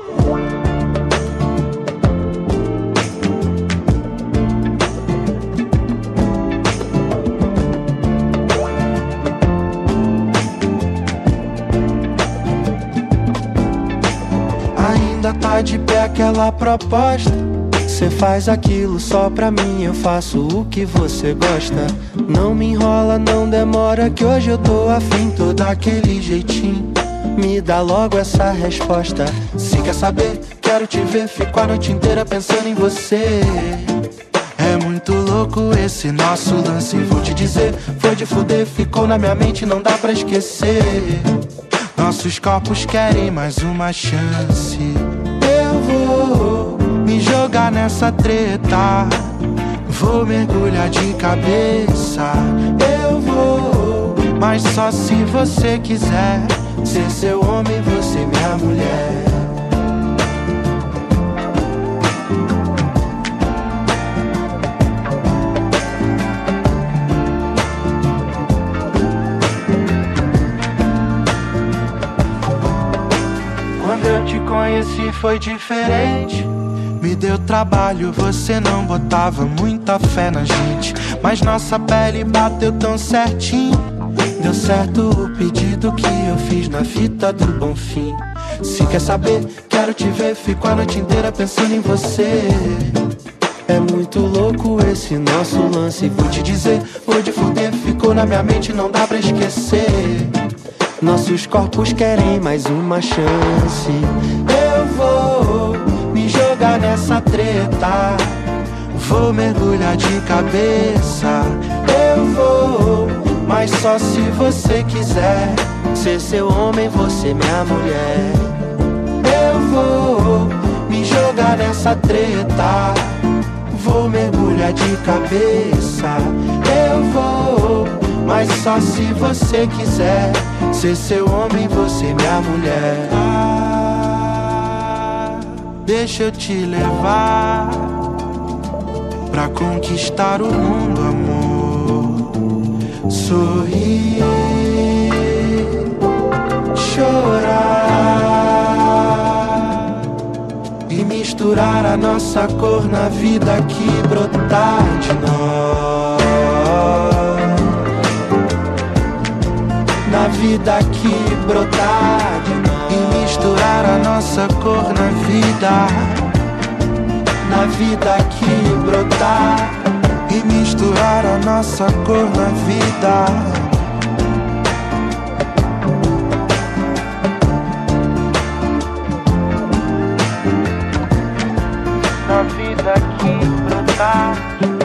Ainda tá de pé aquela proposta. Cê faz aquilo só pra mim, eu faço o que você gosta. Não me enrola, não demora, que hoje eu tô afim, tô daquele jeitinho. Me dá logo essa resposta. Se quer saber, quero te ver, fico a noite inteira pensando em você. É muito louco esse nosso lance, vou te dizer, foi de fuder, ficou na minha mente, não dá pra esquecer. Nossos corpos querem mais uma chance. Eu vou me jogar nessa treta, vou mergulhar de cabeça. Eu vou, mas só se você quiser ser seu homem, você minha mulher. Quando eu te conheci foi diferente. Me deu trabalho, você não botava muita fé na gente, mas nossa pele bateu tão certinho. Deu certo o pedido que eu fiz na fita do Bonfim. Se quer saber, quero te ver, fico a noite inteira pensando em você. É muito louco esse nosso lance, vou te dizer, vou de fuder, ficou na minha mente, não dá pra esquecer. Nossos corpos querem mais uma chance. Eu vou me jogar nessa treta, vou mergulhar de cabeça. Eu vou, mas só se você quiser ser seu homem, você minha mulher. Eu vou me jogar nessa treta, vou mergulhar de cabeça. Eu vou, mas só se você quiser ser seu homem, você minha mulher. Deixa eu te levar pra conquistar o mundo, amor. Sorrir, chorar e misturar a nossa cor na vida que brotar de nós. Na vida que brotar de nós. E misturar a nossa cor na vida. Na vida que brotar. E misturar a nossa cor na vida. Na vida que brotar.